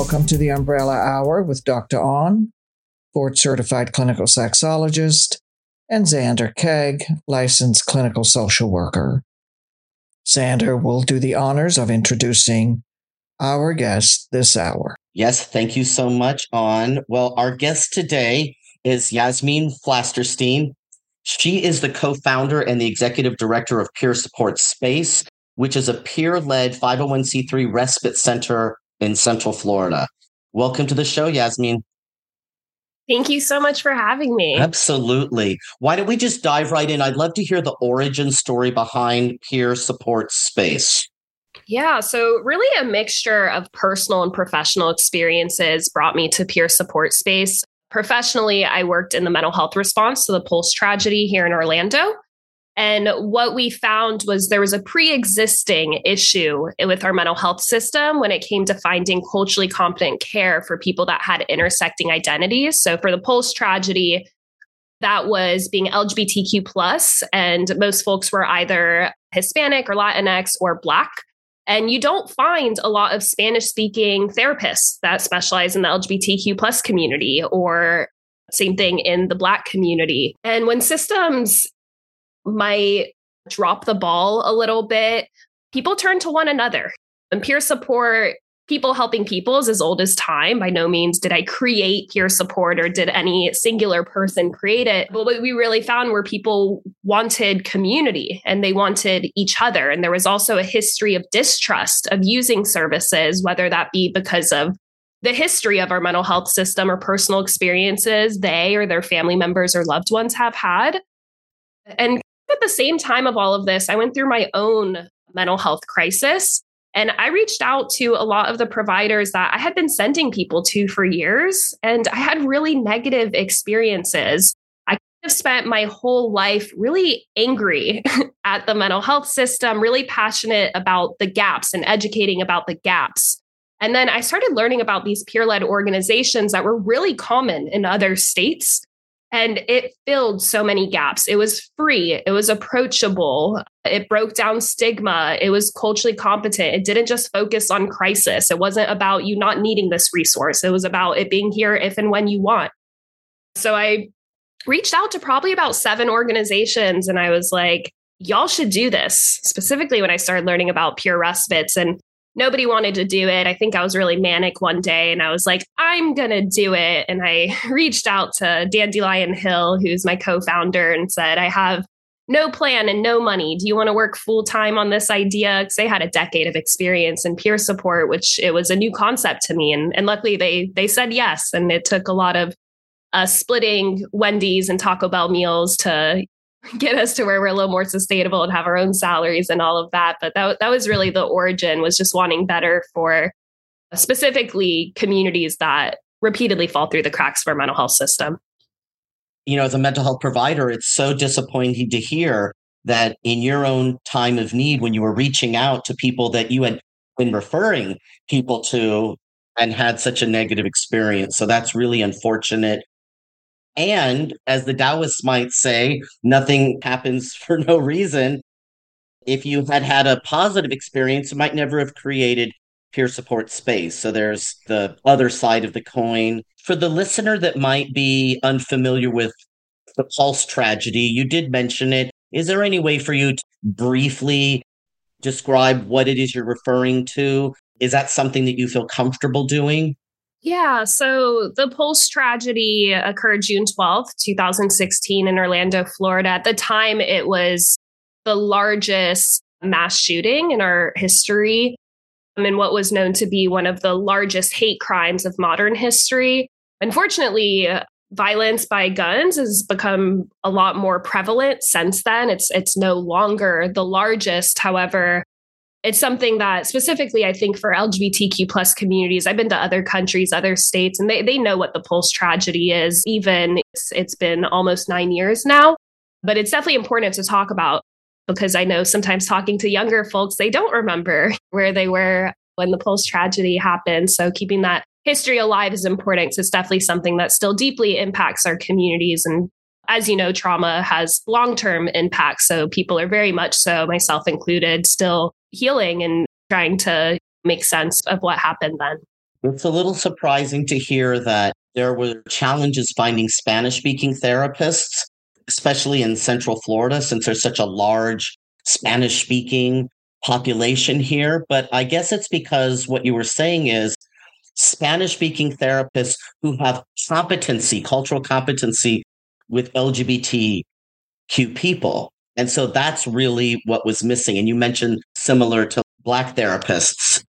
Welcome to the Umbrella Hour with Dr. On, board-certified clinical sexologist, and Xander Keg, licensed clinical social worker. Xander will do the honors of introducing our guest this hour. Yes, thank you so much, On. Well, our guest today is Yasmin Flasterstein. She is the co-founder and the executive director of Peer Support Space, which is a peer-led 501c3 respite center in Central Florida. Welcome to the show, Yasmin. Thank you so much for having me. Absolutely. Why don't we just dive right in? I'd love to hear the origin story behind Peer Support Space. Yeah, so really a mixture of personal and professional experiences brought me to Peer Support Space. Professionally, I worked in the mental health response to the Pulse tragedy here in Orlando. And what we found was there was a pre-existing issue with our mental health system when it came to finding culturally competent care for people that had intersecting identities. So for the Pulse tragedy, that was being LGBTQ plus, and most folks were either Hispanic or Latinx or Black. And you don't find a lot of Spanish-speaking therapists that specialize in the LGBTQ plus community, or same thing in the Black community. And when systems might drop the ball a little bit, people turn to one another. And peer support, people helping people, is as old as time. By no means did I create peer support or did any singular person create it. But what we really found were people wanted community and they wanted each other. And there was also a history of distrust of using services, whether that be because of the history of our mental health system or personal experiences they or their family members or loved ones have had. And at the same time of all of this, I went through my own mental health crisis. And I reached out to a lot of the providers that I had been sending people to for years. And I had really negative experiences. I have spent my whole life really angry at the mental health system, really passionate about the gaps and educating about the gaps. And then I started learning about these peer-led organizations that were really common in other states. And it filled so many gaps. It was free. It was approachable. It broke down stigma. It was culturally competent. It didn't just focus on crisis. It wasn't about you not needing this resource. It was about it being here if and when you want. So I reached out to probably about 7 organizations and I was like, y'all should do this, specifically when I started learning about peer respites. And nobody wanted to do it. I think I was really manic one day and I was like, I'm going to do it. And I reached out to Dandelion Hill, who's my co-founder, and said, I have no plan and no money. Do you want to work full time on this idea? Because they had a decade of experience in peer support, which it was a new concept to me. And luckily they said yes. And it took a lot of splitting Wendy's and Taco Bell meals to get us to where we're a little more sustainable and have our own salaries and all of that. But that was really the origin, was just wanting better for specifically communities that repeatedly fall through the cracks of our mental health system. You know, as a mental health provider, it's so disappointing to hear that in your own time of need, when you were reaching out to people that you had been referring people to and had such a negative experience. So that's really unfortunate. And as the Taoists might say, nothing happens for no reason. If you had had a positive experience, you might never have created Peer Support Space. So there's the other side of the coin. For the listener that might be unfamiliar with the Pulse tragedy, you did mention it. Is there any way for you to briefly describe what it is you're referring to? Is that something that you feel comfortable doing? Yeah, so the Pulse tragedy occurred June 12th, 2016 in Orlando, Florida. At the time, it was the largest mass shooting in our history, and what was known to be one of the largest hate crimes of modern history. Unfortunately, violence by guns has become a lot more prevalent since then. It's no longer the largest. However, it's something that specifically, I think, for LGBTQ plus communities, I've been to other countries, other states, and they know what the Pulse tragedy is. Even it's been almost 9 years now, but it's definitely important to talk about, because I know sometimes talking to younger folks, they don't remember where they were when the Pulse tragedy happened. So keeping that history alive is important. So it's definitely something that still deeply impacts our communities. And as you know, trauma has long-term impacts. So people are very much so, myself included, still healing and trying to make sense of what happened then. It's a little surprising to hear that there were challenges finding Spanish-speaking therapists, especially in Central Florida, since there's such a large Spanish-speaking population here. But I guess it's because what you were saying is Spanish-speaking therapists who have competency, cultural competency with LGBTQ people. And so that's really what was missing. And you mentioned similar to Black therapists.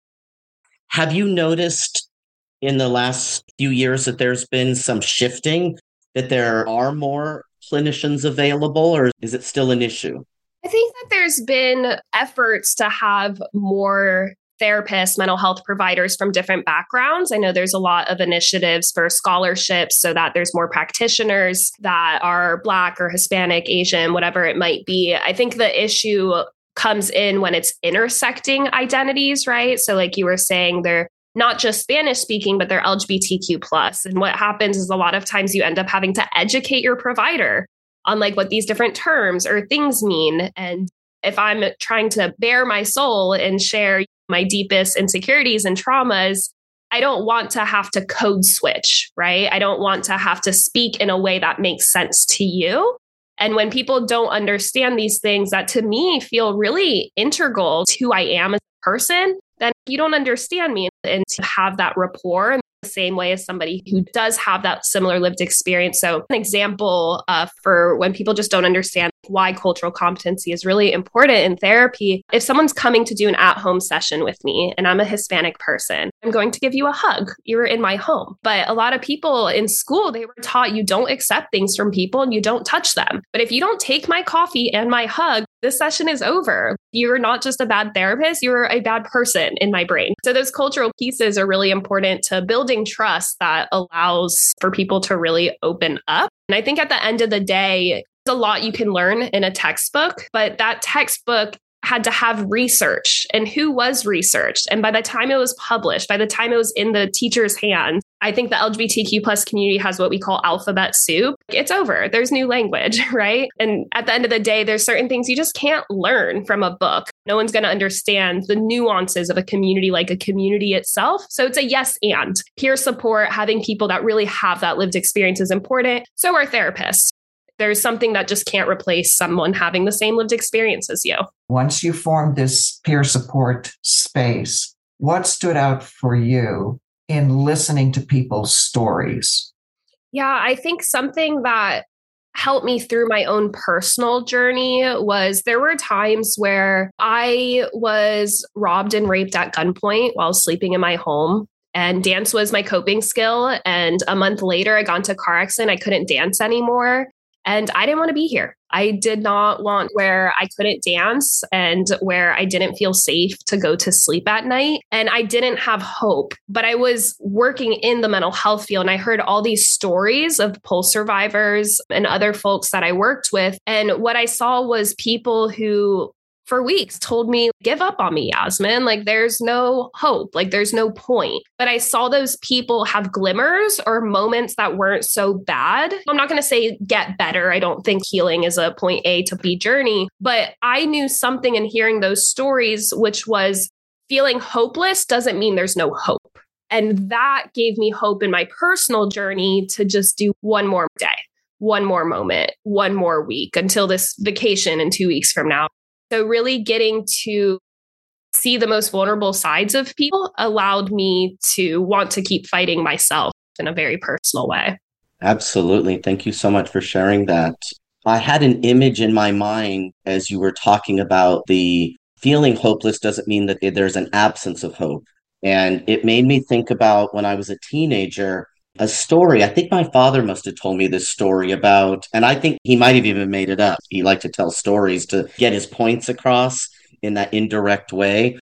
Have you noticed in the last few years that there's been some shifting, that there are more clinicians available, or is it still an issue? I think that there's been efforts to have more therapists, mental health providers from different backgrounds. I know there's a lot of initiatives for scholarships so that there's more practitioners that are Black or Hispanic, Asian, whatever it might be. I think the issue comes in when it's intersecting identities, right? So like you were saying, they're not just Spanish speaking, but they're LGBTQ plus. And what happens is a lot of times you end up having to educate your provider on like what these different terms or things mean. And if I'm trying to bare my soul and share my deepest insecurities and traumas, I don't want to have to code switch, right? I don't want to have to speak in a way that makes sense to you. And when people don't understand these things that to me feel really integral to who I am as a person, then you don't understand me. And to have that rapport in the same way as somebody who does have that similar lived experience. So an example for when people just don't understand why cultural competency is really important in therapy. If someone's coming to do an at-home session with me and I'm a Hispanic person, I'm going to give you a hug. You're in my home. But a lot of people in school, they were taught you don't accept things from people and you don't touch them. But if you don't take my coffee and my hug, this session is over. You're not just a bad therapist, you're a bad person in my brain. So those cultural pieces are really important to building trust that allows for people to really open up. And I think at the end of the day, there's a lot you can learn in a textbook, but that textbook had to have research and who was researched. And by the time it was published, by the time it was in the teacher's hands, I think the LGBTQ plus community has what we call alphabet soup. It's over. There's new language, right? And at the end of the day, there's certain things you just can't learn from a book. No one's going to understand the nuances of a community like a community itself. So it's a yes and. Peer support, having people that really have that lived experience is important. So are therapists. There's something that just can't replace someone having the same lived experience as you. Once you formed this peer support space, what stood out for you in listening to people's stories? Yeah, I think something that helped me through my own personal journey was there were times where I was robbed and raped at gunpoint while sleeping in my home. And dance was my coping skill. And a month later, I got into a car accident. I couldn't dance anymore. And I didn't want to be here. I did not want where I couldn't dance and where I didn't feel safe to go to sleep at night. And I didn't have hope, but I was working in the mental health field and I heard all these stories of Pulse survivors and other folks that I worked with. And what I saw was people who for weeks told me, give up on me, Yasmin. Like there's no hope, like there's no point. But I saw those people have glimmers or moments that weren't so bad. I'm not going to say get better. I don't think healing is a point A to B journey, but I knew something in hearing those stories, which was feeling hopeless doesn't mean there's no hope. And that gave me hope in my personal journey to just do one more day, one more moment, one more week until this vacation in 2 weeks from now. So really getting to see the most vulnerable sides of people allowed me to want to keep fighting myself in a very personal way. Absolutely. Thank you so much for sharing that. I had an image in my mind as you were talking about the feeling hopeless doesn't mean that there's an absence of hope. And it made me think about when I was a teenager, a story. I think my father must have told me this story about, and I think he might have even made it up. He liked to tell stories to get his points across in that indirect way.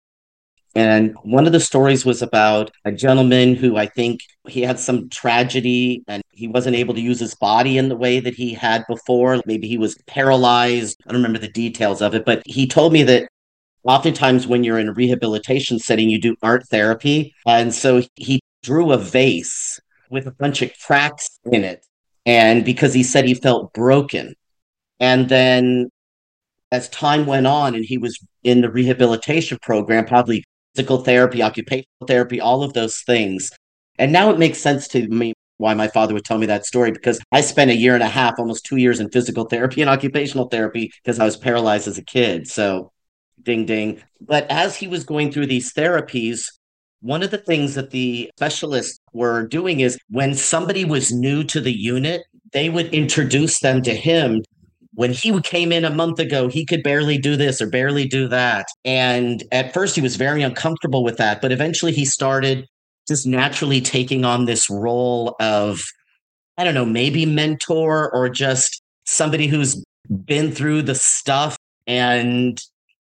And one of the stories was about a gentleman who I think he had some tragedy and he wasn't able to use his body in the way that he had before. Maybe he was paralyzed. I don't remember the details of it, but he told me that oftentimes when you're in a rehabilitation setting, you do art therapy. And so he drew a vase with a bunch of cracks in it. And because he said he felt broken. And then as time went on and he was in the rehabilitation program, probably physical therapy, occupational therapy, all of those things. And now it makes sense to me why my father would tell me that story, because I spent a year and a half, almost 2 years in physical therapy and occupational therapy because I was paralyzed as a kid. So ding, ding. But as he was going through these therapies, one of the things that the specialists were doing is when somebody was new to the unit, they would introduce them to him. When he came in a month ago, he could barely do this or barely do that. And at first he was very uncomfortable with that, but eventually he started just naturally taking on this role of, I don't know, maybe mentor or just somebody who's been through the stuff and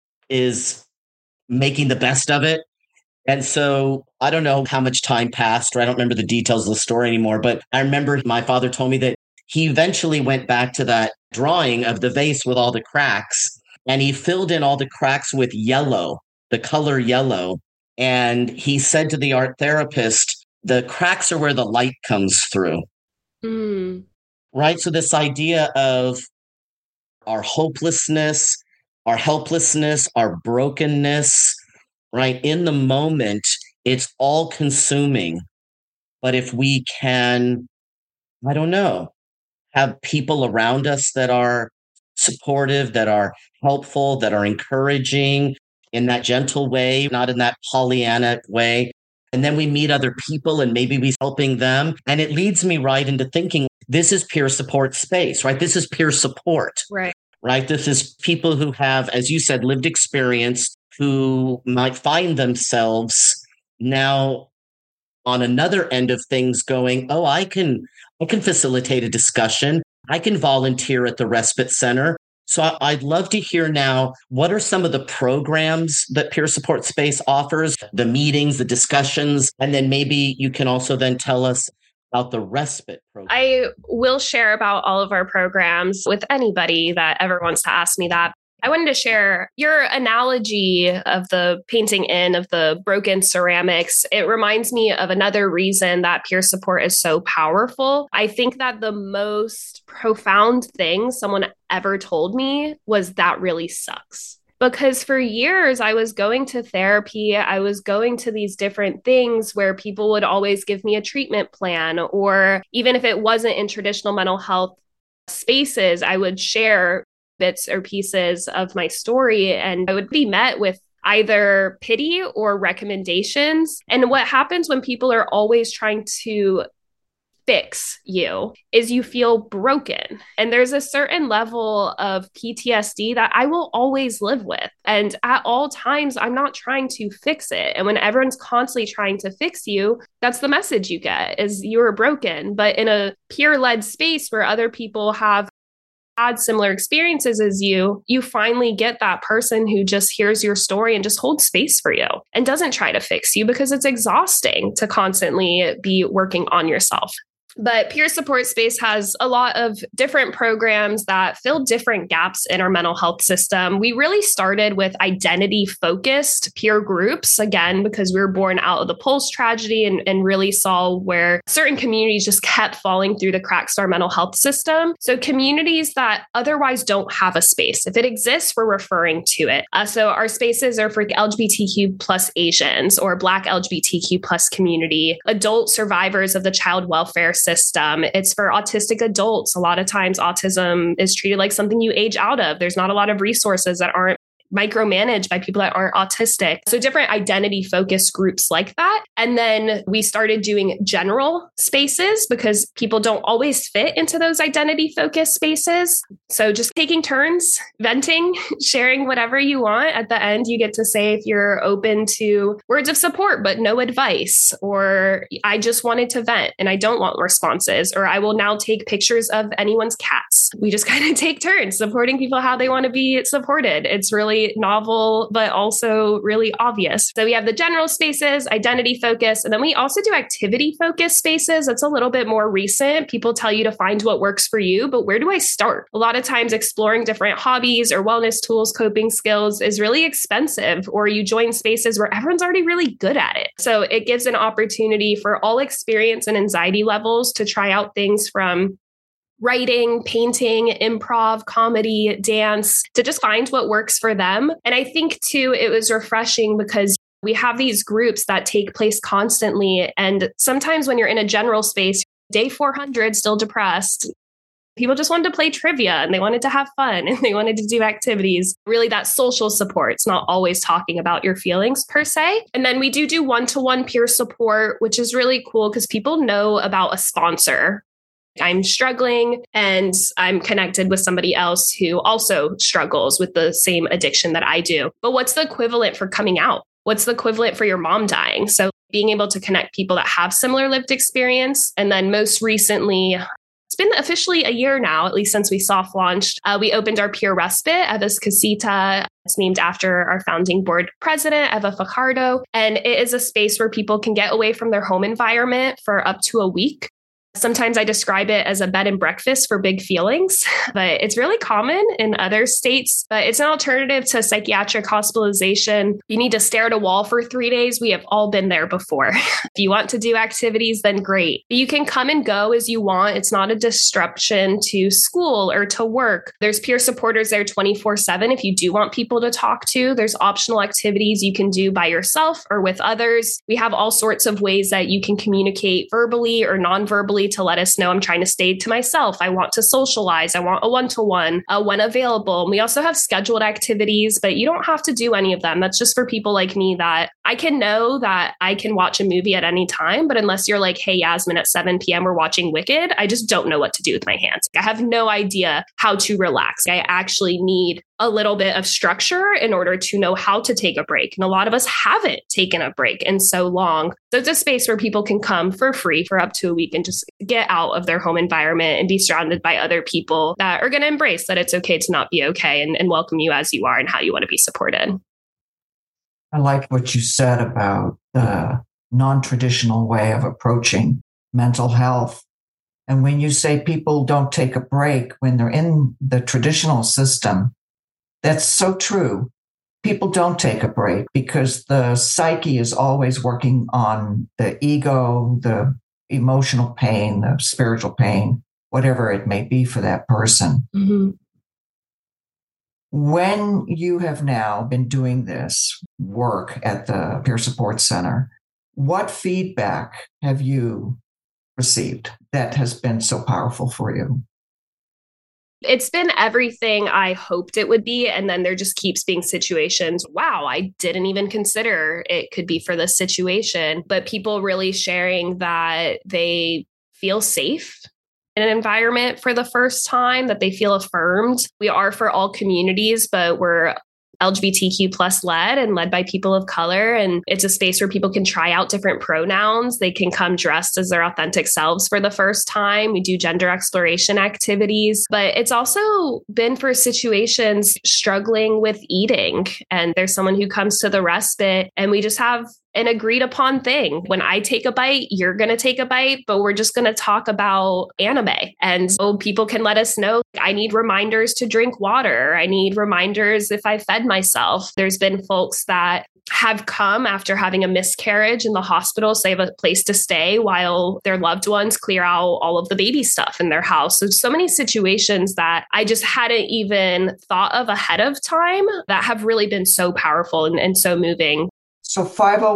is making the best of it. And so I don't know how much time passed, or I don't remember the details of the story anymore, but I remember my father told me that he eventually went back to that drawing of the vase with all the cracks, and he filled in all the cracks with yellow, the color yellow. And he said to the art therapist, the cracks are where the light comes through. Mm. Right? So this idea of our hopelessness, our helplessness, our brokenness, right? In the moment, it's all consuming. But if we can, I don't know, have people around us that are supportive, that are helpful, that are encouraging in that gentle way, not in that Pollyanna way. And then we meet other people and maybe we're helping them. And it leads me right into thinking, this is peer support space, right? This is peer support, right? This is people who have, as you said, lived experience, who might find themselves now on another end of things going, oh, I can facilitate a discussion. I can volunteer at the respite center. So I'd love to hear now, what are some of the programs that Peer Support Space offers, the meetings, the discussions, and then maybe you can also then tell us about the respite program. I will share about all of our programs with anybody that ever wants to ask me that. I wanted to share your analogy of the painting in of the broken ceramics. It reminds me of another reason that peer support is so powerful. I think that the most profound thing someone ever told me was that really sucks. Because for years, I was going to therapy, I was going to these different things where people would always give me a treatment plan, or even if it wasn't in traditional mental health spaces, I would share bits or pieces of my story, and I would be met with either pity or recommendations. And what happens when people are always trying to fix you is you feel broken. And there's a certain level of PTSD that I will always live with. And at all times, I'm not trying to fix it. And when everyone's constantly trying to fix you, that's the message you get is you're broken. But in a peer-led space where other people have had similar experiences as you finally get that person who just hears your story and just holds space for you and doesn't try to fix you, because it's exhausting to constantly be working on yourself. But Peer Support Space has a lot of different programs that fill different gaps in our mental health system. We really started with identity-focused peer groups, again, because we were born out of the Pulse tragedy and really saw where certain communities just kept falling through the cracks of our mental health system. So communities that otherwise don't have a space, if it exists, we're referring to it. So our spaces are for LGBTQ plus Asians or Black LGBTQ plus community, adult survivors of the child welfare system. It's for autistic adults. A lot of times autism is treated like something you age out of. There's not a lot of resources that aren't micromanaged by people that aren't autistic. So different identity focused groups like that. And then we started doing general spaces because people don't always fit into those identity focused spaces. So just taking turns, venting, sharing whatever you want. At the end, you get to say if you're open to words of support, but no advice, or I just wanted to vent and I don't want responses, or I will now take pictures of anyone's cats. We just kind of take turns supporting people how they want to be supported. It's really novel, but also really obvious. So we have the general spaces, identity focus, and then we also do activity focused spaces. That's a little bit more recent. People tell you to find what works for you, but where do I start? A lot of times exploring different hobbies or wellness tools, coping skills is really expensive, or you join spaces where everyone's already really good at it. So it gives an opportunity for all experience and anxiety levels to try out things from writing, painting, improv, comedy, dance, to just find what works for them. And I think too, it was refreshing because We have these groups that take place constantly. And sometimes when you're in a general space, day 400, still depressed, people just wanted to play trivia and they wanted to have fun and they wanted to do activities. Really, that social support. It's not always talking about your feelings per se. And then we do one-to-one peer support, which is really cool because people know about a sponsor. I'm struggling and I'm connected with somebody else who also struggles with the same addiction that I do. But what's the equivalent for coming out? What's the equivalent for your mom dying? So being able to connect people that have similar lived experience. And then most recently, it's been officially a year now, at least since we soft launched. We opened our peer respite, Eva's Casita. It's named after our founding board president, Eva Fajardo. And it is a space where people can get away from their home environment for up to a week. Sometimes I describe it as a bed and breakfast for big feelings, but it's really common in other states. But it's an alternative to psychiatric hospitalization. You need to stare at a wall for 3 days. We have all been there before. If you want to do activities, then great. You can come and go as you want. It's not a disruption to school or to work. There's peer supporters there 24/7. If you do want people to talk to, there's optional activities you can do by yourself or with others. We have all sorts of ways that you can communicate verbally or non-verbally to let us know I'm trying to stay to myself. I want to socialize. I want a one-to-one when available. And we also have scheduled activities, but you don't have to do any of them. That's just for people like me that I can know that I can watch a movie at any time. But unless you're like, hey, Yasmin, at 7 p.m. we're watching Wicked, I just don't know what to do with my hands. I have no idea how to relax. I actually need a little bit of structure in order to know how to take a break. And a lot of us haven't taken a break in so long. So it's a space where people can come for free for up to a week and just get out of their home environment and be surrounded by other people that are going to embrace that it's okay to not be okay and welcome you as you are and how you want to be supported. I like what you said about the non-traditional way of approaching mental health. And when you say people don't take a break when they're in the traditional system, that's so true. People don't take a break because the psyche is always working on the ego, the emotional pain, the spiritual pain, whatever it may be for that person. Mm-hmm. When you have now been doing this work at the Peer Support Center, what feedback have you received that has been so powerful for you? It's been everything I hoped it would be. And then there just keeps being situations. Wow, I didn't even consider it could be for this situation. But people really sharing that they feel safe in an environment for the first time, that they feel affirmed. We are for all communities, but we're LGBTQ plus led and led by people of color. And it's a space where people can try out different pronouns. They can come dressed as their authentic selves for the first time. We do gender exploration activities, but it's also been for situations struggling with eating. And there's someone who comes to the respite and we just have an agreed upon thing. When I take a bite, you're going to take a bite, but we're just going to talk about anime. And so people can let us know, I need reminders to drink water. I need reminders if I fed myself. There's been folks that have come after having a miscarriage in the hospital, so they have a place to stay while their loved ones clear out all of the baby stuff in their house. So many situations that I just hadn't even thought of ahead of time that have really been so powerful and so moving. So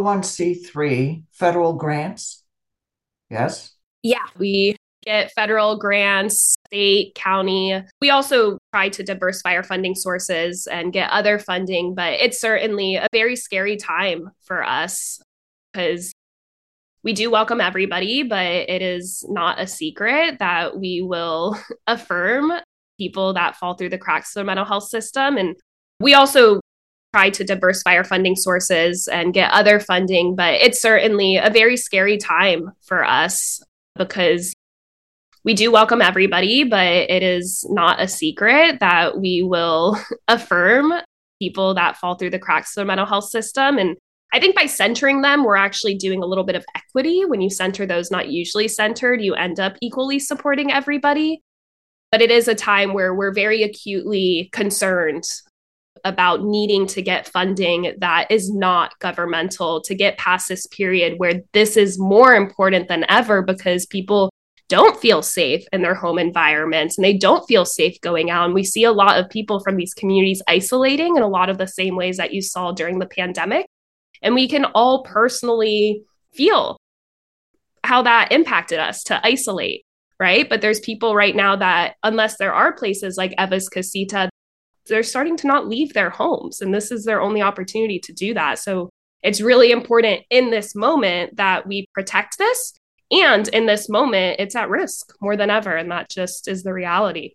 501c3 federal grants? Yes? Yeah, we get federal grants, state, county. We also try to diversify our funding sources and get other funding, but it's certainly a very scary time for us because we do welcome everybody, but it is not a secret that we will affirm people that fall through the cracks of the mental health system. And we also try to diversify our funding sources and get other funding, but it's certainly a very scary time for us because we do welcome everybody, but it is not a secret that we will affirm people that fall through the cracks of the mental health system. And I think by centering them, we're actually doing a little bit of equity. When you center those not usually centered, you end up equally supporting everybody. But it is a time where we're very acutely concerned about needing to get funding that is not governmental to get past this period where this is more important than ever because people don't feel safe in their home environments and they don't feel safe going out. And we see a lot of people from these communities isolating in a lot of the same ways that you saw during the pandemic. And we can all personally feel how that impacted us to isolate, right? But there's people right now that, unless there are places like Eva's Casita, they're starting to not leave their homes. And this is their only opportunity to do that. So it's really important in this moment that we protect this. And in this moment, it's at risk more than ever. And that just is the reality.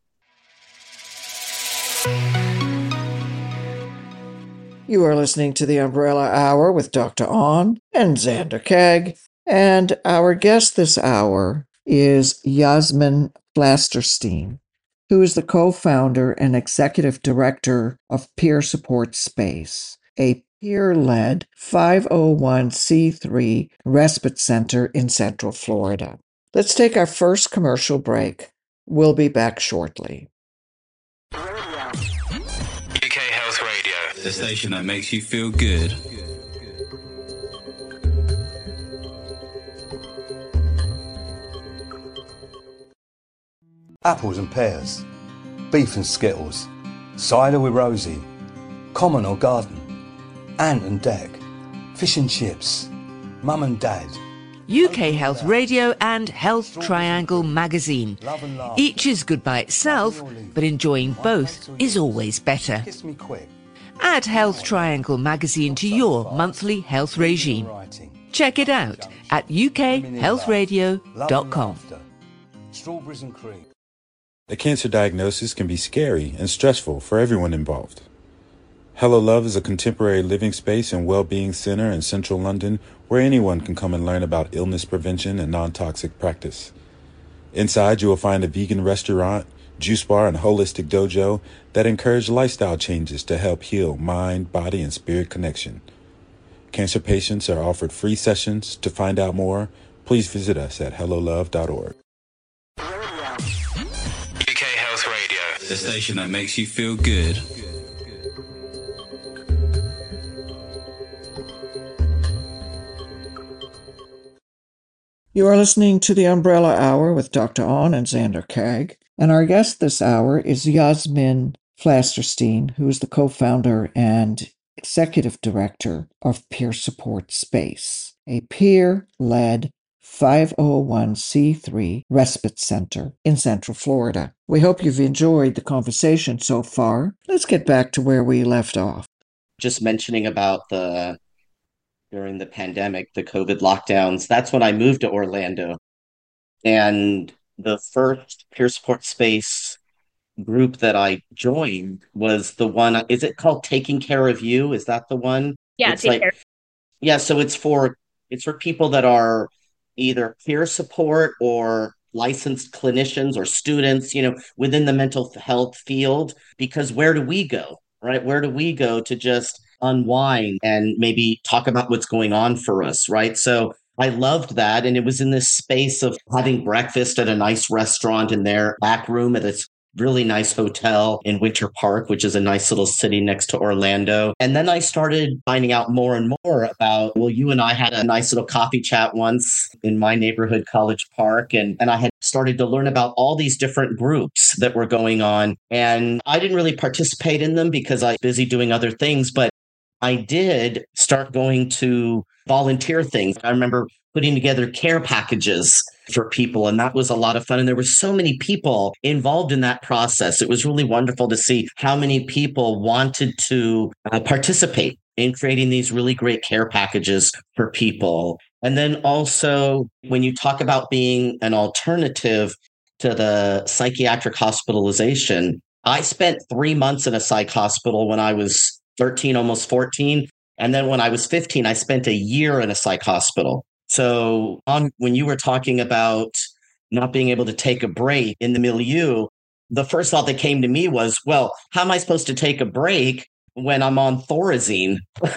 You are listening to the Umbrella Hour with Dr. On and Xander Keg. And our guest this hour is Yasmin Flasterstein, who is the co-founder and executive director of Peer Support Space, a peer-led 501c3 respite center in Central Florida. Let's take our first commercial break. We'll be back shortly. UK Health Radio, the station that makes you feel good. Apples and pears, beef and skittles, cider with Rosie, common or garden, ant and deck, fish and chips, mum and dad. UK Health Radio and Health Triangle magazine. Each is good by itself, but enjoying both is always better. Kiss me quick. Add Health Triangle magazine to your monthly health regime. Check it out at ukhealthradio.com. Strawberries and cream. A cancer diagnosis can be scary and stressful for everyone involved. Hello Love is a contemporary living space and well-being center in central London where anyone can come and learn about illness prevention and non-toxic practice. Inside, you will find a vegan restaurant, juice bar, and holistic dojo that encourage lifestyle changes to help heal mind, body, and spirit connection. Cancer patients are offered free sessions. To find out more, please visit us at hellolove.org. UK Health Radio, the station that makes you feel good. You are listening to the Umbrella Hour with Dr. On and Xander Keg. And our guest this hour is Yasmin Flasterstein, who is the co-founder and executive director of Peer Support Space, a peer-led 501c3 respite center in Central Florida. We hope you've enjoyed the conversation so far. Let's get back to where we left off. Just mentioning about during the pandemic, the COVID lockdowns, that's when I moved to Orlando. And the first peer support space group that I joined was the one, is it called Taking Care of You? Is that the one? Yeah, it's like, yeah, so it's for people that are either peer support or licensed clinicians or students, within the mental health field. Because where do we go, right? Where do we go to just unwind and maybe talk about what's going on for us, right? So I loved that. And it was in this space of having breakfast at a nice restaurant in their back room at this really nice hotel in Winter Park, which is a nice little city next to Orlando. And then I started finding out more and more about, well, you and I had a nice little coffee chat once in my neighborhood, College Park. And I had started to learn about all these different groups that were going on. And I didn't really participate in them because I was busy doing other things, but I did start going to volunteer things. I remember putting together care packages for people, and that was a lot of fun. And there were so many people involved in that process. It was really wonderful to see how many people wanted to participate in creating these really great care packages for people. And then also, when you talk about being an alternative to the psychiatric hospitalization, I spent 3 months in a psych hospital when I was 13, almost 14. And then when I was 15, I spent a year in a psych hospital. So when you were talking about not being able to take a break in the milieu, the first thought that came to me was, well, how am I supposed to take a break when I'm on Thorazine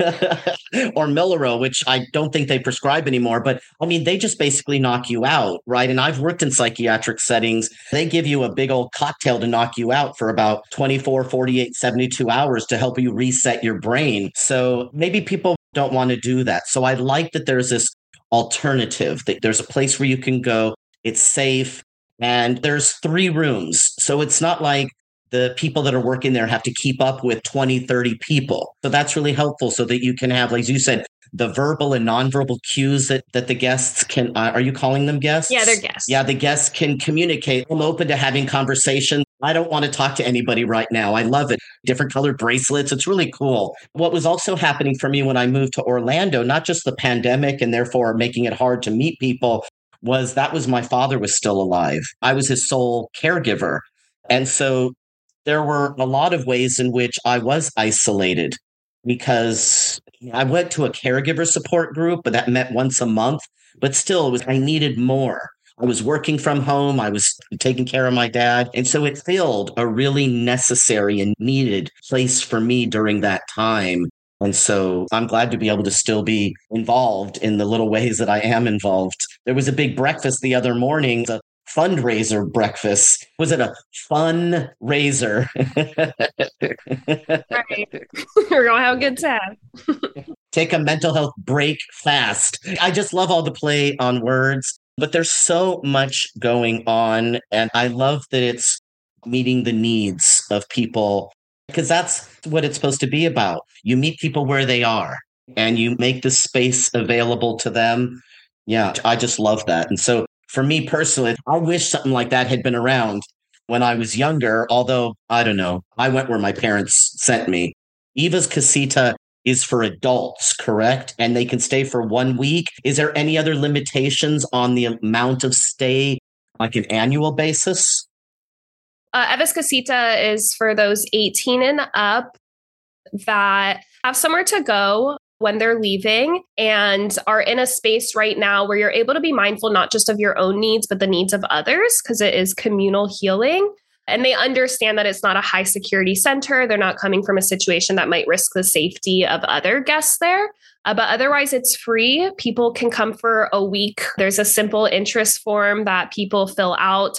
or Milero, which I don't think they prescribe anymore. But I mean, they just basically knock you out, right? And I've worked in psychiatric settings. They give you a big old cocktail to knock you out for about 24, 48, 72 hours to help you reset your brain. So maybe people don't want to do that. So I like that there's this alternative, that there's a place where you can go. It's safe. And there's 3 rooms. So it's not like the people that are working there have to keep up with 20, 30 people. So that's really helpful so that you can have, like you said, the verbal and nonverbal cues that the guests can, are you calling them guests? Yeah, they're guests. Yeah, the guests can communicate. I'm open to having conversation. I don't want to talk to anybody right now. I love it. Different colored bracelets. It's really cool. What was also happening for me when I moved to Orlando, not just the pandemic and therefore making it hard to meet people, was my father was still alive. I was his sole caregiver. And so there were a lot of ways in which I was isolated because I went to a caregiver support group, but that met once a month. But still, I needed more. I was working from home. I was taking care of my dad. And so it filled a really necessary and needed place for me during that time. And so I'm glad to be able to still be involved in the little ways that I am involved. There was a big breakfast the other morning, a fundraiser breakfast. Was it a fundraiser? Right. We're going to have a good time. Take a mental health break fast. I just love all the play on words, but there's so much going on. And I love that it's meeting the needs of people, because that's what it's supposed to be about. You meet people where they are and you make the space available to them. Yeah, I just love that. And so for me personally, I wish something like that had been around when I was younger, although I don't know, I went where my parents sent me. Eva's Casita is for adults, correct? And they can stay for 1 week. Is there any other limitations on the amount of stay, like an annual basis? Eva's Casita is for those 18 and up that have somewhere to go when they're leaving and are in a space right now where you're able to be mindful not just of your own needs, but the needs of others, because it is communal healing. And they understand that it's not a high security center. They're not coming from a situation that might risk the safety of other guests there. But otherwise, it's free. People can come for a week. There's a simple interest form that people fill out,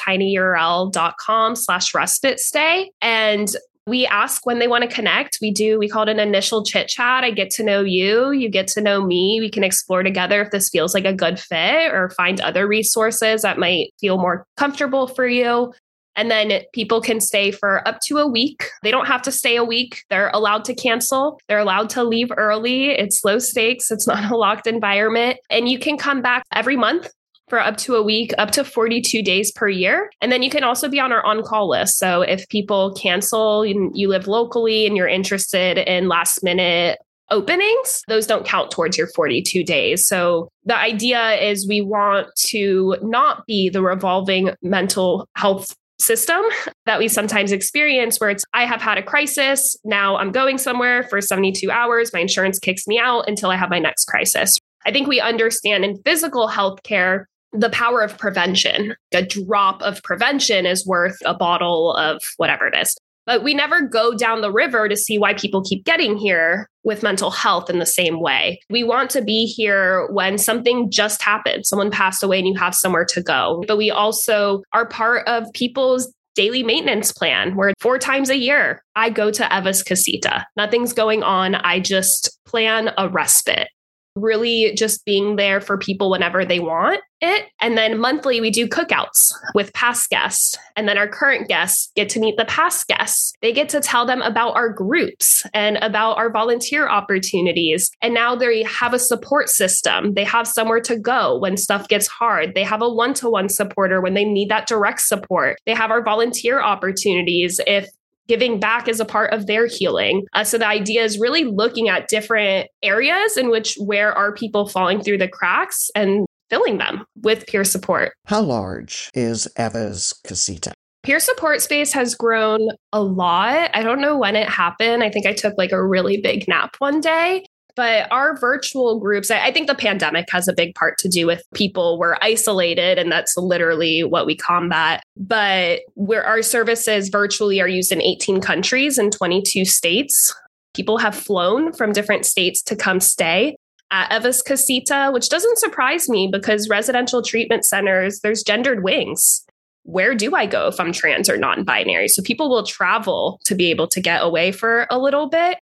tinyurl.com/respite stay. And we ask when they want to connect. We call it an initial chit chat. I get to know you. You get to know me. We can explore together if this feels like a good fit or find other resources that might feel more comfortable for you. And then people can stay for up to a week. They don't have to stay a week. They're allowed to cancel. They're allowed to leave early. It's low stakes. It's not a locked environment. And you can come back every month for up to a week, up to 42 days per year. And then you can also be on our on-call list. So if people cancel and you live locally and you're interested in last minute openings, those don't count towards your 42 days. So the idea is we want to not be the revolving mental health system that we sometimes experience where it's, I have had a crisis. Now I'm going somewhere for 72 hours. My insurance kicks me out until I have my next crisis. I think we understand in physical healthcare, the power of prevention. A drop of prevention is worth a bottle of whatever it is. But we never go down the river to see why people keep getting here with mental health in the same way. We want to be here when something just happened, someone passed away and you have somewhere to go. But we also are part of people's daily maintenance plan where 4 times a year, I go to Eva's Casita. Nothing's going on. I just plan a respite. Really just being there for people whenever they want it. And then monthly, we do cookouts with past guests. And then our current guests get to meet the past guests. They get to tell them about our groups and about our volunteer opportunities. And now they have a support system. They have somewhere to go when stuff gets hard. They have a one-to-one supporter when they need that direct support. They have our volunteer opportunities if giving back is a part of their healing. So the idea is really looking at different areas in which where are people falling through the cracks and filling them with peer support. How large is Eva's Casita? Peer support space has grown a lot. I don't know when it happened. I think I took like a really big nap one day. But our virtual groups, I think the pandemic has a big part to do with people were isolated, and that's literally what we combat. But where our services virtually are used in 18 countries and 22 states. People have flown from different states to come stay at Eva's Casita, which doesn't surprise me because residential treatment centers, there's gendered wings. Where do I go if I'm trans or non-binary? So people will travel to be able to get away for a little bit.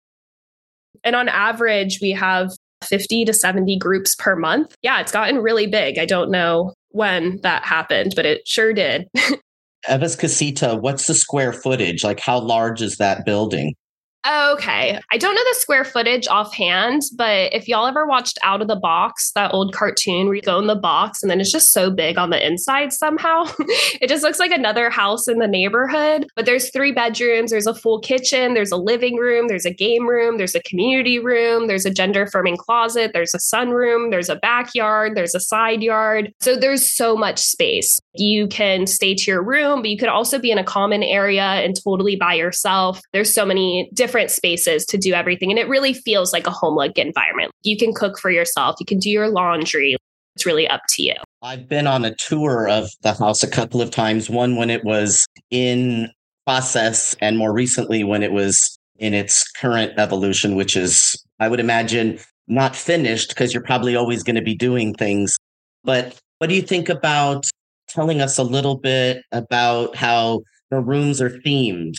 And on average, we have 50 to 70 groups per month. Yeah, it's gotten really big. I don't know when that happened, but it sure did. Eva's Casita, what's the square footage? Like, how large is that building? Okay. I don't know the square footage offhand, but if y'all ever watched Out of the Box, that old cartoon where you go in the box and then it's just so big on the inside somehow, it just looks like another house in the neighborhood. But there's 3 bedrooms, there's a full kitchen, there's a living room, there's a game room, there's a community room, there's a gender affirming closet, there's a sunroom, there's a backyard, there's a side yard. So there's so much space. You can stay to your room, but you could also be in a common area and totally by yourself. There's so many different spaces to do everything. And it really feels like a home-like environment. You can cook for yourself. You can do your laundry. It's really up to you. I've been on a tour of the house a couple of times, one when it was in process and more recently when it was in its current evolution, which is, I would imagine, not finished because you're probably always going to be doing things. But what do you think about telling us a little bit about how the rooms are themed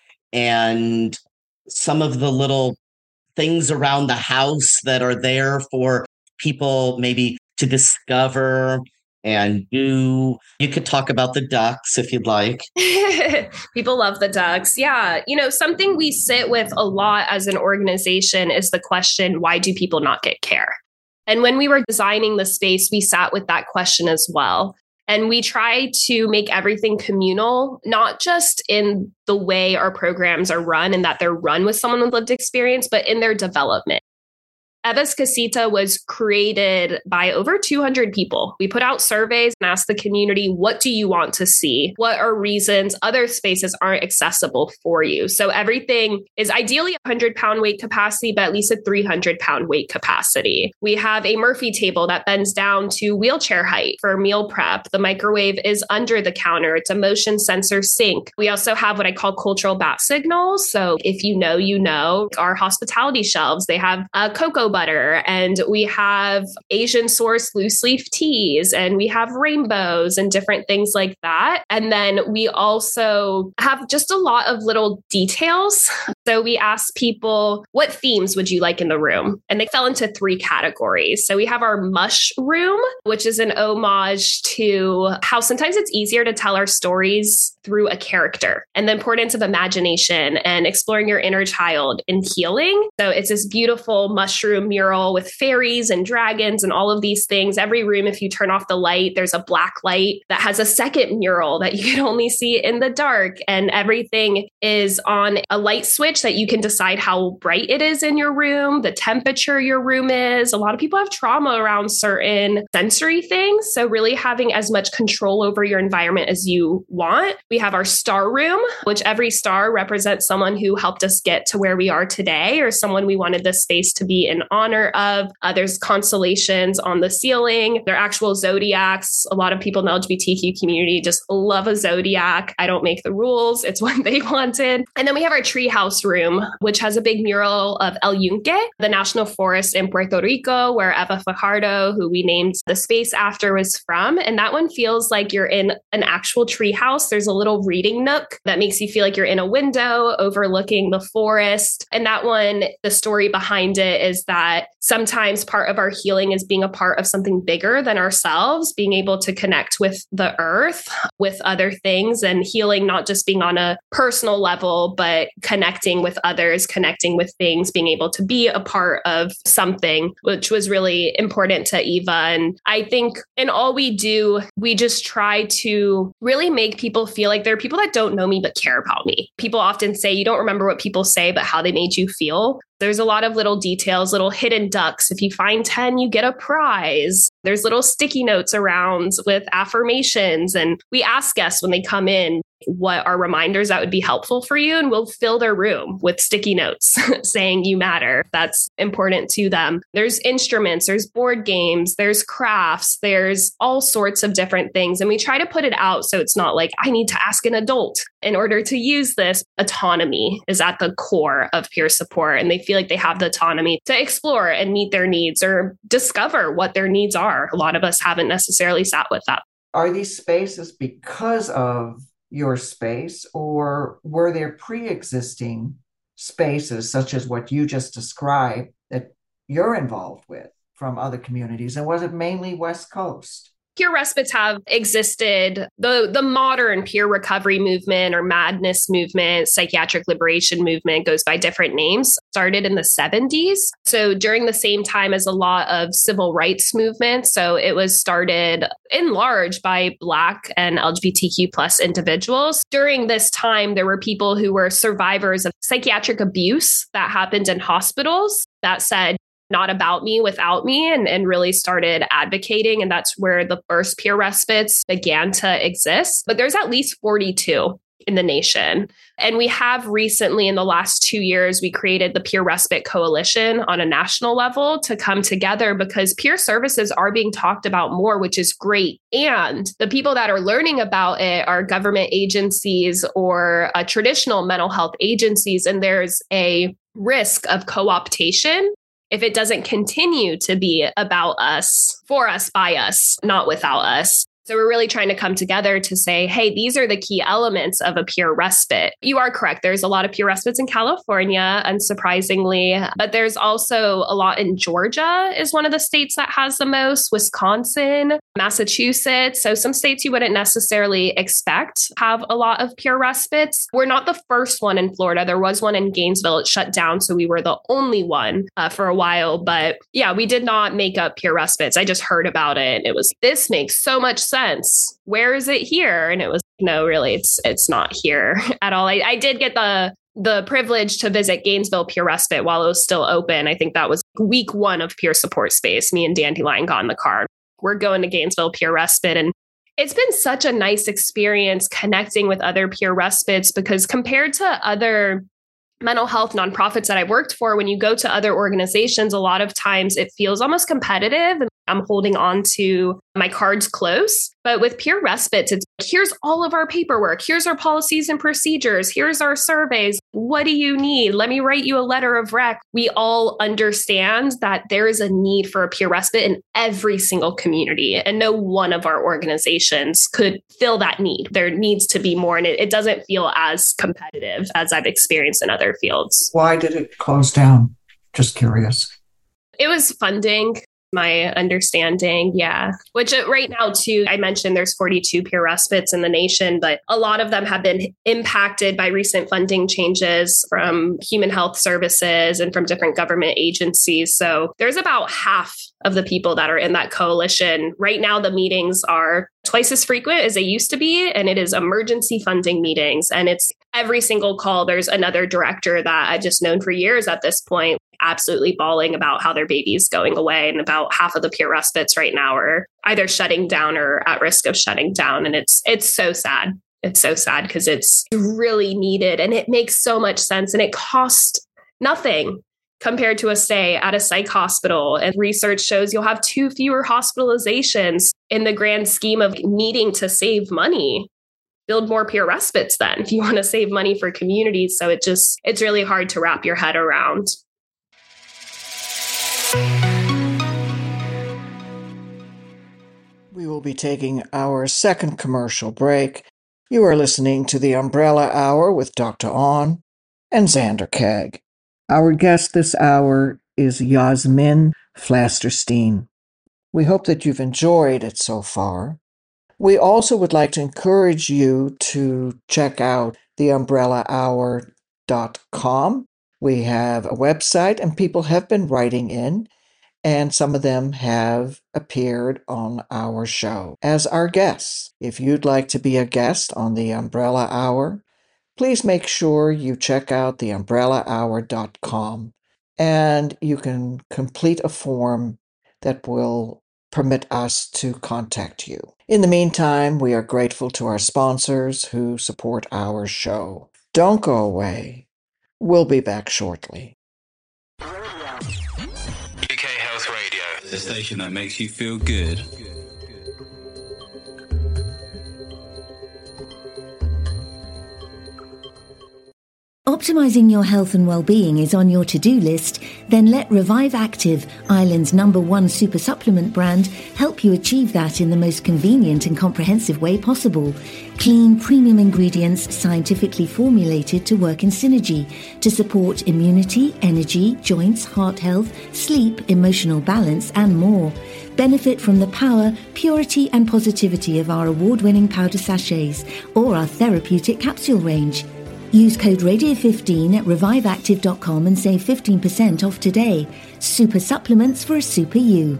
and some of the little things around the house that are there for people maybe to discover and do? You could talk about the ducks if you'd like. People love the ducks. Yeah. Something we sit with a lot as an organization is the question, why do people not get care? And when we were designing the space, we sat with that question as well. And we try to make everything communal, not just in the way our programs are run and that they're run with someone with lived experience, but in their development. Eva's Casita was created by over 200 people. We put out surveys and asked the community, what do you want to see? What are reasons other spaces aren't accessible for you? So everything is ideally 100-pound weight capacity, but at least a 300-pound weight capacity. We have a Murphy table that bends down to wheelchair height for meal prep. The microwave is under the counter. It's a motion sensor sink. We also have what I call cultural bat signals. So if you know, you know. Our hospitality shelves, they have cocoa butter, and we have Asian sourced loose leaf teas, and we have rainbows and different things like that. And then we also have just a lot of little details. So we asked people, what themes would you like in the room? And they fell into 3 categories. So we have our mush room, which is an homage to how sometimes it's easier to tell our stories through a character, and the importance of imagination and exploring your inner child in healing. So it's this beautiful mushroom mural with fairies and dragons and all of these things. Every room, if you turn off the light, there's a black light that has a second mural that you can only see in the dark. And everything is on a light switch that you can decide how bright it is in your room, the temperature your room is. A lot of people have trauma around certain sensory things. So really having as much control over your environment as you want. We have our star room, which every star represents someone who helped us get to where we are today, or someone we wanted this space to be in honor of. There's constellations on the ceiling. They're actual zodiacs. A lot of people in the LGBTQ community just love a zodiac. I don't make the rules. It's what they wanted. And then we have our treehouse room, which has a big mural of El Yunque, the national forest in Puerto Rico, where Eva Fajardo, who we named the space after, was from. And that one feels like you're in an actual treehouse. There's a little reading nook that makes you feel like you're in a window overlooking the forest. And that one, the story behind it is that sometimes part of our healing is being a part of something bigger than ourselves, being able to connect with the earth, with other things, and healing not just being on a personal level, but connecting with others, connecting with things, being able to be a part of something, which was really important to Eva. And I think in all we do, we just try to really make people feel like there are people that don't know me but care about me. People often say you don't remember what people say, but how they made you feel. There's a lot of little details, little hidden ducks. If you find 10, you get a prize. There's little sticky notes around with affirmations. And we ask guests when they come in, what are reminders that would be helpful for you? And we'll fill their room with sticky notes saying you matter. That's important to them. There's instruments, there's board games, there's crafts, there's all sorts of different things. And we try to put it out so it's not like, I need to ask an adult in order to use this. Autonomy is at the core of peer support. And they feel like they have the autonomy to explore and meet their needs or discover what their needs are. A lot of us haven't necessarily sat with that. Are these spaces because of your space, or were there pre-existing spaces such as what you just described that you're involved with from other communities? And was it mainly West Coast? peer respites have existed. The modern peer recovery movement or madness movement, psychiatric liberation movement goes by different names, started in the 70s. So during the same time as a lot of civil rights movements. So it was started in large by Black and LGBTQ plus individuals. During this time, there were people who were survivors of psychiatric abuse that happened in hospitals that said, not about me, without me, and really started advocating. And that's where the first peer respites began to exist. But there's at least 42 in the nation. And we have recently, in the last 2 years, we created the Peer Respite Coalition on a national level to come together because peer services are being talked about more, which is great. And the people that are learning about it are government agencies or traditional mental health agencies. And there's a risk of co-optation if it doesn't continue to be about us, for us, by us, not without us. So we're really trying to come together to say, hey, these are the key elements of a peer respite. You are correct. There's a lot of peer respites in California, unsurprisingly, but there's also a lot in Georgia is one of the states that has the most, Wisconsin, Massachusetts. So some states you wouldn't necessarily expect have a lot of peer respites. We're not the first one in Florida. There was one in Gainesville. It shut down. So we were the only one for a while. But yeah, we did not make up peer respites. I just heard about it. It was, this makes so much sense. Where is it here? And it was, no, really, it's not here at all. I did get the privilege to visit Gainesville Peer Respite while it was still open. I think that was week 1 of Peer Support Space. Me and Dandelion got in the car. We're going to Gainesville Peer Respite. And it's been such a nice experience connecting with other peer respites because compared to other mental health nonprofits that I've worked for, when you go to other organizations, a lot of times it feels almost competitive. And I'm holding on to my cards close. But with peer respites, it's here's all of our paperwork. Here's our policies and procedures. Here's our surveys. What do you need? Let me write you a letter of rec. We all understand that there is a need for a peer respite in every single community. And no one of our organizations could fill that need. There needs to be more. And it doesn't feel as competitive as I've experienced in other fields. Why did it close down? Just curious. It was funding. My understanding, yeah. Which right now, too, I mentioned there's 42 peer respites in the nation, but a lot of them have been impacted by recent funding changes from human health services and from different government agencies. So there's about half of the people that are in that coalition. Right now, the meetings are twice as frequent as they used to be, and it is emergency funding meetings. And it's every single call. There's another director that I've just known for years at this point, absolutely bawling about how their baby's going away. And about half of the peer respites right now are either shutting down or at risk of shutting down. And it's so sad. It's so sad because it's really needed and it makes so much sense and it costs nothing compared to a stay at a psych hospital. And research shows you'll have 2 fewer hospitalizations in the grand scheme of needing to save money. Build more peer respites then if you want to save money for communities. So it's really hard to wrap your head around. We will be taking our second commercial break. You are listening to the Umbrella Hour with Dr. On and Xander Keg. Our guest this hour is Yasmin Flasterstein. We hope that you've enjoyed it so far. We also would like to encourage you to check out theumbrellahour.com. We have a website and people have been writing in, and some of them have appeared on our show as our guests. If you'd like to be a guest on the Umbrella Hour, please make sure you check out theumbrellahour.com and you can complete a form that will permit us to contact you. In the meantime, we are grateful to our sponsors who support our show. Don't go away. We'll be back shortly. UK Health Radio, the station that makes you feel good. optimising your health and well-being is on your to-do list, then let Revive Active, Ireland's #1 super supplement brand, help you achieve that in the most convenient and comprehensive way possible. Clean, premium ingredients scientifically formulated to work in synergy to support immunity, energy, joints, heart health, sleep, emotional balance, and more. Benefit from the power, purity, and positivity of our award-winning powder sachets or our therapeutic capsule range. Use code RADIO15 at reviveactive.com and save 15% off today. Super supplements for a super you.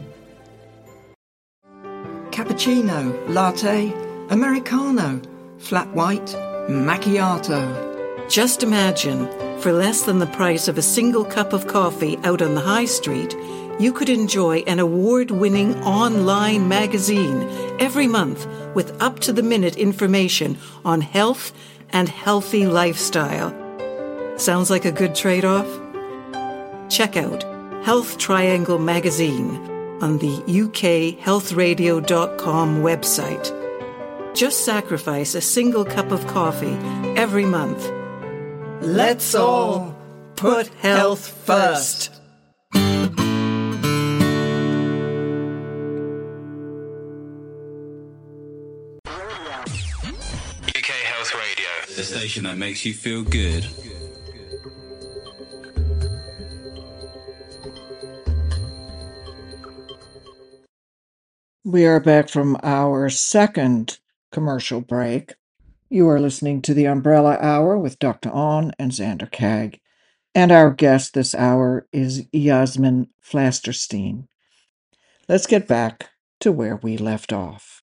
Cappuccino, latte, Americano, flat white, macchiato. Just imagine, for less than the price of a single cup of coffee out on the high street, you could enjoy an award-winning online magazine every month with up-to-the-minute information on health and healthy lifestyle. Sounds like a good trade-off? Check out Health Triangle magazine on the ukhealthradio.com website. Just sacrifice a single cup of coffee every month. Let's all put health first. The station that makes you feel good. We are back from our second commercial break. You are listening to the Umbrella Hour with Dr. On and Xander Kag. And our guest this hour is Yasmin Flasterstein. Let's get back to where we left off.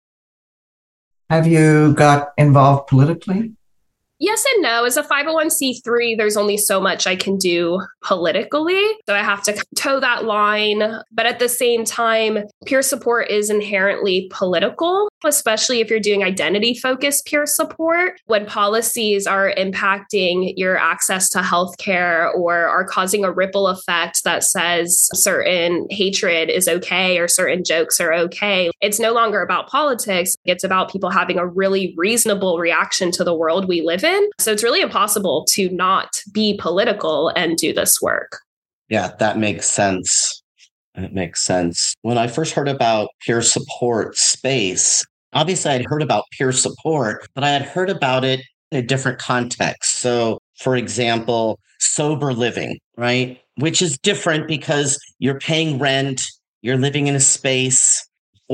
Have you got involved politically? Yes and no. As a 501c3, there's only so much I can do politically. So I have to toe that line. But at the same time, peer support is inherently political, especially if you're doing identity-focused peer support. When policies are impacting your access to healthcare or are causing a ripple effect that says certain hatred is okay or certain jokes are okay, it's no longer about politics. It's about people having a really reasonable reaction to the world we live in. So it's really impossible to not be political and do this work. Yeah, that makes sense. It makes sense. When I first heard about peer support space, obviously I'd heard about peer support, but I had heard about it in a different context. So, for example, sober living, right? Which is different because you're paying rent, you're living in a space,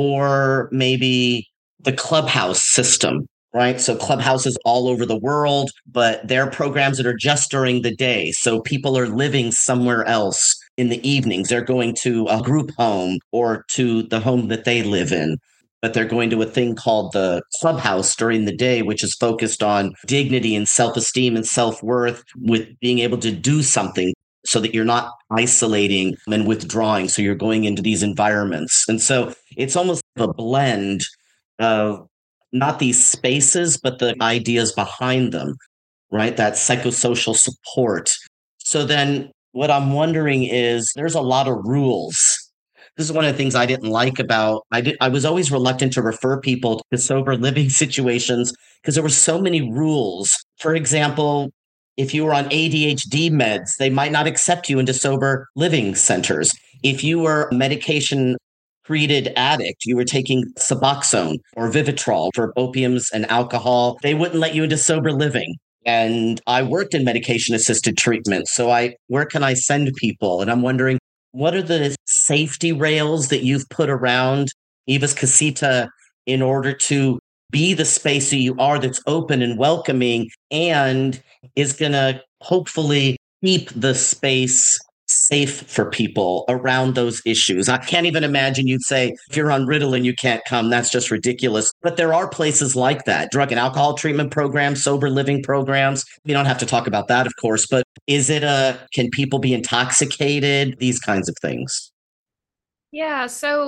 or maybe the clubhouse system, right? So clubhouses all over the world, but they're programs that are just during the day. So people are living somewhere else in the evenings. They're going to a group home or to the home that they live in, but they're going to a thing called the clubhouse during the day, which is focused on dignity and self-esteem and self-worth with being able to do something so that you're not isolating and withdrawing. So you're going into these environments. And so it's almost a blend of not these spaces, but the ideas behind them, right? That psychosocial support. So then what I'm wondering is there's a lot of rules. This is one of the things I didn't like about, I was always reluctant to refer people to sober living situations because there were so many rules. For example, if you were on ADHD meds, they might not accept you into sober living centers. If you were a medication treated addict, you were taking Suboxone or Vivitrol for opiums and alcohol, they wouldn't let you into sober living. And I worked in medication-assisted treatment. So where can I send people? And I'm wondering, what are the safety rails that you've put around Eva's Casita in order to be the space that you are that's open and welcoming and is going to hopefully keep the space safe for people around those issues? I can't even imagine you'd say, if you're on Ritalin, you can't come. That's just ridiculous. But there are places like that, drug and alcohol treatment programs, sober living programs. We don't have to talk about that, of course, but can people be intoxicated? These kinds of things. Yeah. So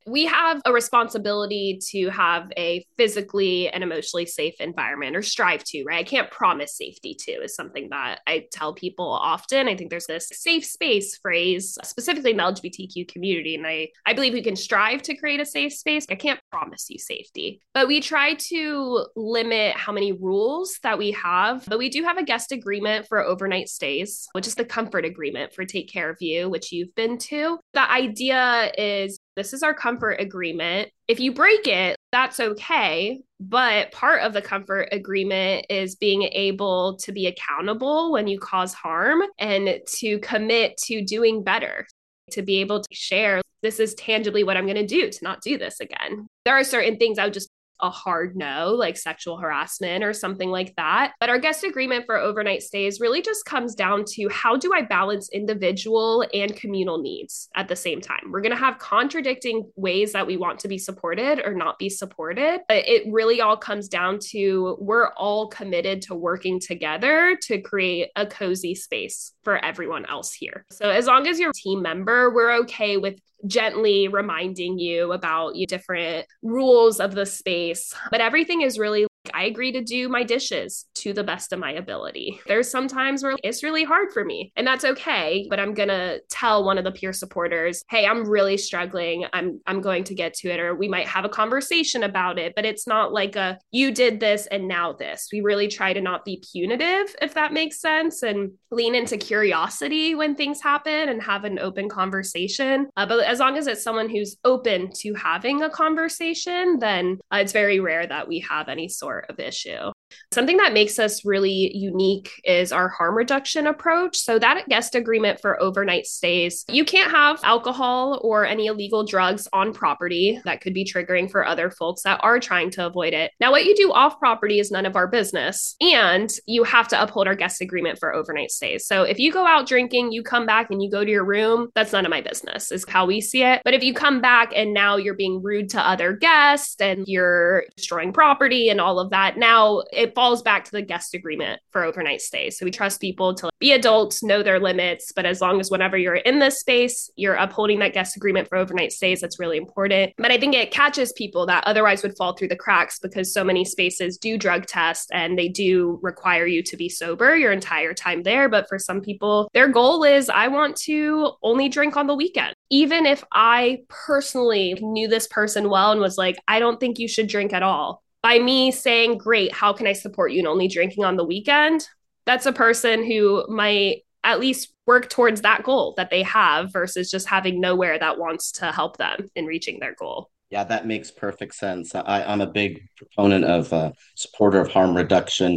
We have a responsibility to have a physically and emotionally safe environment, or strive to, right? I can't promise safety too, is something that I tell people often. I think there's this safe space phrase, specifically in the LGBTQ community. And I believe we can strive to create a safe space. I can't promise you safety, but we try to limit how many rules that we have. But we do have a guest agreement for overnight stays, which is the comfort agreement for Take Care of You, which you've been to. The idea is, this is our comfort agreement. If you break it, that's okay. But part of the comfort agreement is being able to be accountable when you cause harm and to commit to doing better, to be able to share, this is tangibly what I'm going to do to not do this again. There are certain things I would just a hard no, like sexual harassment or something like that. But our guest agreement for overnight stays really just comes down to, how do I balance individual and communal needs at the same time? We're going to have contradicting ways that we want to be supported or not be supported. But it really all comes down to, we're all committed to working together to create a cozy space for everyone else here. So as long as you're a team member, we're okay with gently reminding you about different rules of the space. But everything is really, I agree to do my dishes to the best of my ability. There's some times where it's really hard for me, and that's okay. But I'm going to tell one of the peer supporters, hey, I'm really struggling. I'm going to get to it. Or we might have a conversation about it, but it's not like a, you did this and now this. We really try to not be punitive, if that makes sense, and lean into curiosity when things happen and have an open conversation. But as long as it's someone who's open to having a conversation, then it's very rare that we have any sort of issue. Something that makes us really unique is our harm reduction approach. So that guest agreement for overnight stays, you can't have alcohol or any illegal drugs on property. That could be triggering for other folks that are trying to avoid it. Now, what you do off property is none of our business. And you have to uphold our guest agreement for overnight stays. So if you go out drinking, you come back and you go to your room, that's none of my business, is how we see it. But if you come back and now you're being rude to other guests and you're destroying property and all of that, now it falls back to the guest agreement for overnight stays. So we trust people to be adults, know their limits, but as long as whenever you're in this space, you're upholding that guest agreement for overnight stays, that's really important. But I think it catches people that otherwise would fall through the cracks, because so many spaces do drug test and they do require you to be sober your entire time there. But for some people, their goal is, I want to only drink on the weekend. Even if I personally knew this person well and was like, I don't think you should drink at all, by me saying, great, how can I support you in only drinking on the weekend? That's a person who might at least work towards that goal that they have, versus just having nowhere that wants to help them in reaching their goal. Yeah, that makes perfect sense. I'm a big proponent of supporter of harm reduction.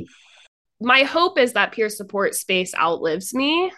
My hope is that peer support space outlives me.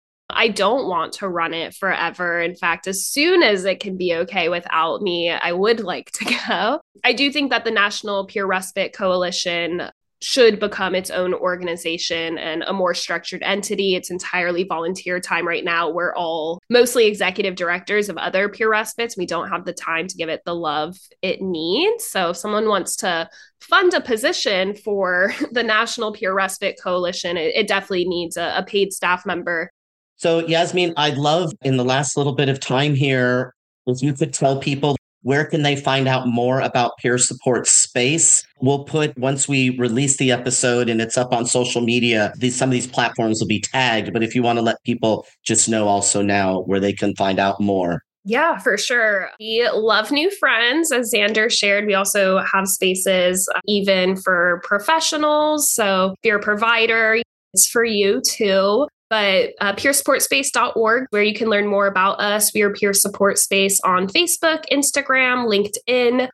I don't want to run it forever. In fact, as soon as it can be okay without me, I would like to go. I do think that the National Peer Respite Coalition should become its own organization and a more structured entity. It's entirely volunteer time right now. We're all mostly executive directors of other peer respites. We don't have the time to give it the love it needs. So if someone wants to fund a position for the National Peer Respite Coalition, it definitely needs a paid staff member. So Yasmin, I'd love, in the last little bit of time here, if you could tell people, where can they find out more about Peer Support Space? We'll put, once we release the episode and it's up on social media, some of these platforms will be tagged. But if you want to let people just know also now where they can find out more. Yeah, for sure. We love new friends. As Xander shared, we also have spaces even for professionals. So if you're a provider, it's for you too. But peersupportspace.org, where you can learn more about us. We are Peer Support Space on Facebook, Instagram, LinkedIn.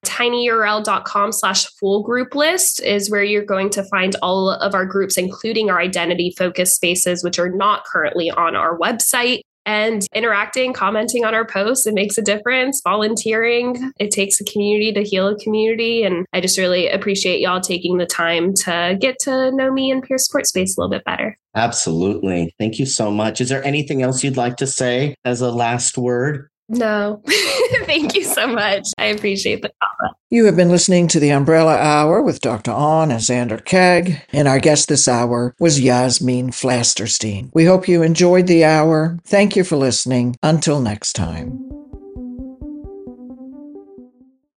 tinyurl.com/full group list is where you're going to find all of our groups, including our identity focused spaces, which are not currently on our website. And interacting, commenting on our posts, it makes a difference. Volunteering, it takes a community to heal a community. And I just really appreciate y'all taking the time to get to know me and Peer Support Space a little bit better. Absolutely. Thank you so much. Is there anything else you'd like to say as a last word? No. Thank you so much. I appreciate the comment. You have been listening to the Umbrella Hour with Dr. On and Xander Keg, and our guest this hour was Yasmin Flasterstein. We hope you enjoyed the hour. Thank you for listening. Until next time.